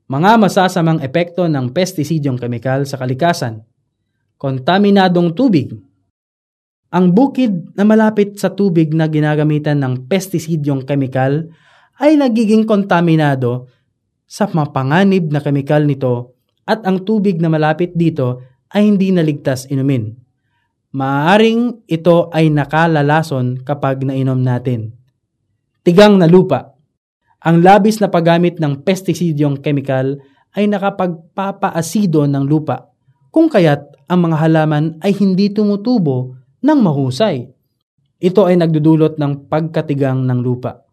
Mga masasamang epekto ng pestisidyong kemikal sa kalikasan. Kontaminadong tubig. Ang bukid na malapit sa tubig na ginagamitan ng pestisidyong kemikal ay nagiging kontaminado sa mapanganib na kemikal nito at ang tubig na malapit dito ay hindi naligtas inumin. Maaaring ito ay nakalalason kapag nainom natin. Tigang na lupa. Ang labis na paggamit ng pestisidyong kemikal ay nakapagpapaasido ng lupa, kung kaya't ang mga halaman ay hindi tumutubo ng mahusay. Ito ay nagdudulot ng pagkatigang ng lupa.